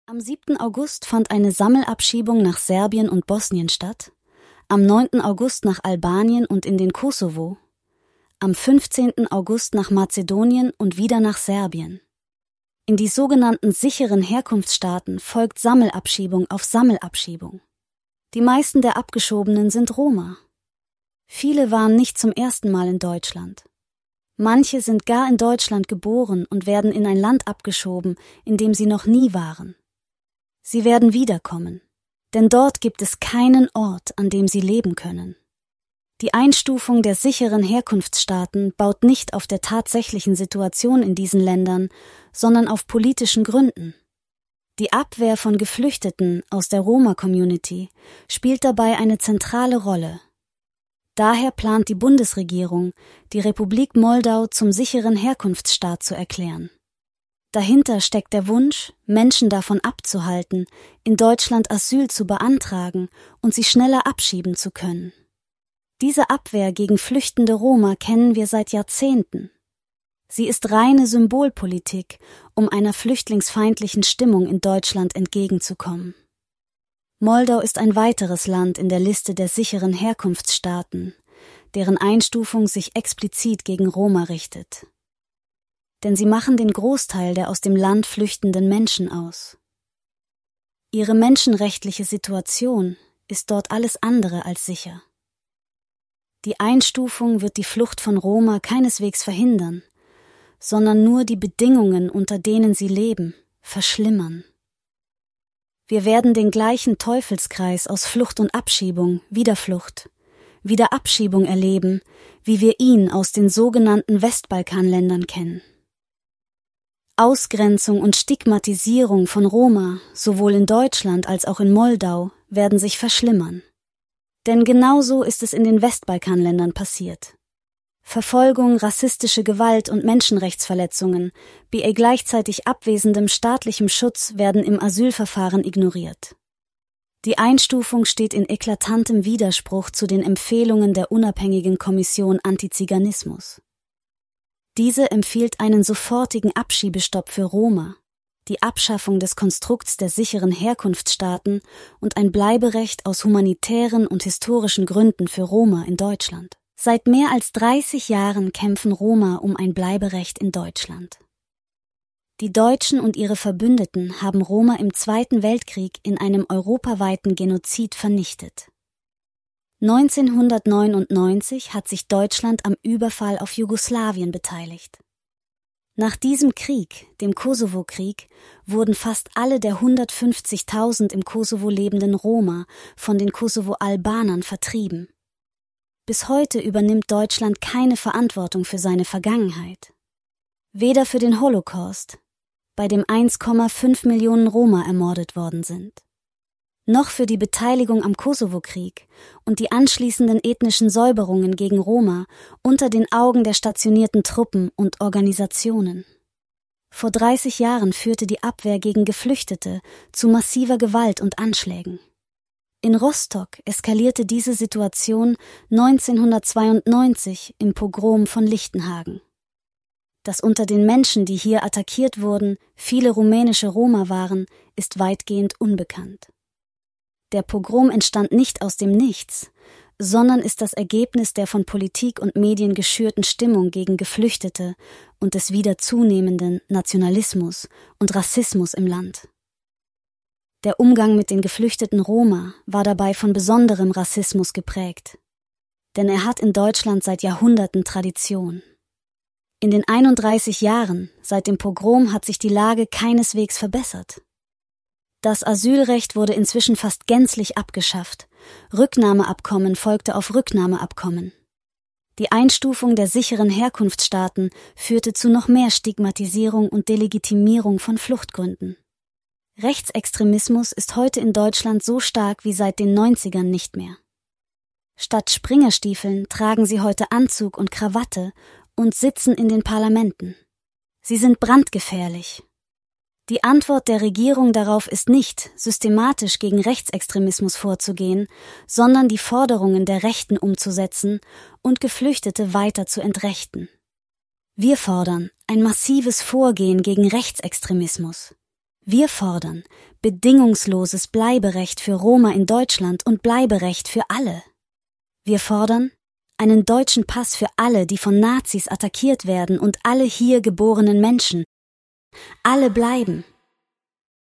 Am 7. August fand eine Sammelabschiebung nach Serbien und Bosnien statt, am 9. August nach Albanien und in den Kosovo, am 15. August nach Mazedonien und wieder nach Serbien. In die sogenannten sicheren Herkunftsstaaten folgt Sammelabschiebung auf Sammelabschiebung. Die meisten der Abgeschobenen sind Roma. Viele waren nicht zum ersten Mal in Deutschland. Manche sind gar in Deutschland geboren und werden in ein Land abgeschoben, in dem sie noch nie waren. Sie werden wiederkommen, denn dort gibt es keinen Ort, an dem sie leben können. Die Einstufung der sicheren Herkunftsstaaten baut nicht auf der tatsächlichen Situation in diesen Ländern, sondern auf politischen Gründen. Die Abwehr von Geflüchteten aus der Roma-Community spielt dabei eine zentrale Rolle. Daher plant die Bundesregierung, die Republik Moldau zum sicheren Herkunftsstaat zu erklären. Dahinter steckt der Wunsch, Menschen davon abzuhalten, in Deutschland Asyl zu beantragen und sie schneller abschieben zu können. Diese Abwehr gegen flüchtende Roma kennen wir seit Jahrzehnten. Sie ist reine Symbolpolitik, um einer flüchtlingsfeindlichen Stimmung in Deutschland entgegenzukommen. Moldau ist ein weiteres Land in der Liste der sicheren Herkunftsstaaten, deren Einstufung sich explizit gegen Roma richtet. Denn sie machen den Großteil der aus dem Land flüchtenden Menschen aus. Ihre menschenrechtliche Situation ist dort alles andere als sicher. Die Einstufung wird die Flucht von Roma keineswegs verhindern, sondern nur die Bedingungen, unter denen sie leben, verschlimmern. Wir werden den gleichen Teufelskreis aus Flucht und Abschiebung, Wiederflucht, Wiederabschiebung erleben, wie wir ihn aus den sogenannten Westbalkanländern kennen. Ausgrenzung und Stigmatisierung von Roma, sowohl in Deutschland als auch in Moldau, werden sich verschlimmern. Denn genauso ist es in den Westbalkanländern passiert. Verfolgung, rassistische Gewalt und Menschenrechtsverletzungen, bei gleichzeitig abwesendem staatlichem Schutz werden im Asylverfahren ignoriert. Die Einstufung steht in eklatantem Widerspruch zu den Empfehlungen der unabhängigen Kommission Antiziganismus. Diese empfiehlt einen sofortigen Abschiebestopp für Roma, die Abschaffung des Konstrukts der sicheren Herkunftsstaaten und ein Bleiberecht aus humanitären und historischen Gründen für Roma in Deutschland. Seit mehr als 30 Jahren kämpfen Roma um ein Bleiberecht in Deutschland. Die Deutschen und ihre Verbündeten haben Roma im Zweiten Weltkrieg in einem europaweiten Genozid vernichtet. 1999 hat sich Deutschland am Überfall auf Jugoslawien beteiligt. Nach diesem Krieg, dem Kosovo-Krieg, wurden fast alle der 150.000 im Kosovo lebenden Roma von den Kosovo-Albanern vertrieben. Bis heute übernimmt Deutschland keine Verantwortung für seine Vergangenheit. Weder für den Holocaust, bei dem 1,5 Millionen Roma ermordet worden sind, noch für die Beteiligung am Kosovo-Krieg und die anschließenden ethnischen Säuberungen gegen Roma unter den Augen der stationierten Truppen und Organisationen. Vor 30 Jahren führte die Abwehr gegen Geflüchtete zu massiver Gewalt und Anschlägen. In Rostock eskalierte diese Situation 1992 im Pogrom von Lichtenhagen. Dass unter den Menschen, die hier attackiert wurden, viele rumänische Roma waren, ist weitgehend unbekannt. Der Pogrom entstand nicht aus dem Nichts, sondern ist das Ergebnis der von Politik und Medien geschürten Stimmung gegen Geflüchtete und des wieder zunehmenden Nationalismus und Rassismus im Land. Der Umgang mit den geflüchteten Roma war dabei von besonderem Rassismus geprägt, denn er hat in Deutschland seit Jahrhunderten Tradition. In den 31 Jahren seit dem Pogrom hat sich die Lage keineswegs verbessert. Das Asylrecht wurde inzwischen fast gänzlich abgeschafft. Rücknahmeabkommen folgte auf Rücknahmeabkommen. Die Einstufung der sicheren Herkunftsstaaten führte zu noch mehr Stigmatisierung und Delegitimierung von Fluchtgründen. Rechtsextremismus ist heute in Deutschland so stark wie seit den 90ern nicht mehr. Statt Springerstiefeln tragen sie heute Anzug und Krawatte und sitzen in den Parlamenten. Sie sind brandgefährlich. Die Antwort der Regierung darauf ist nicht, systematisch gegen Rechtsextremismus vorzugehen, sondern die Forderungen der Rechten umzusetzen und Geflüchtete weiter zu entrechten. Wir fordern ein massives Vorgehen gegen Rechtsextremismus. Wir fordern bedingungsloses Bleiberecht für Roma in Deutschland und Bleiberecht für alle. Wir fordern einen deutschen Pass für alle, die von Nazis attackiert werden und alle hier geborenen Menschen. Alle bleiben.